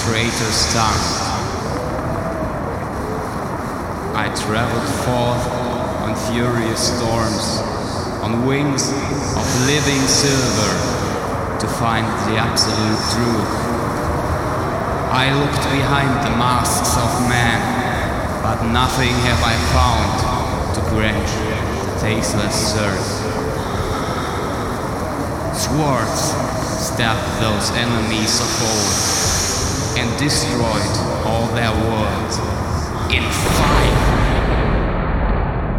traitor's tongue. I traveled forth on furious storms, on wings of living silver, to find the absolute truth. I looked behind the masks of man, but nothing have I found to quench the tasteless thirst. Swords stabbed those enemies of old and destroyed all their worlds in fire.